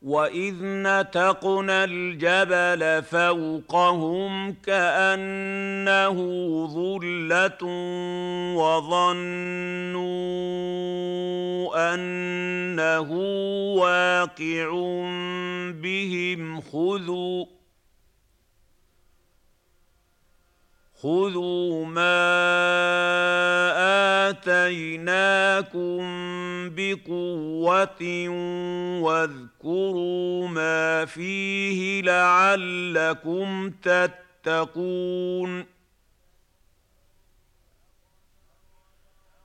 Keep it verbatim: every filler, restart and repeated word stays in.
وَإِذْ نَتَقْنَا الْجَبَلَ فَوْقَهُمْ كَأَنَّهُ ظُلَّةٌ وَظَنُّوا أَنَّهُ وَاقِعٌ بِهِمْ خُذُوا خُذُوا مَا آتَيْنَاكُم بِقُوَّةٍ وَاذْكُرُوا مَا فِيهِ لَعَلَّكُمْ تَتَّقُونَ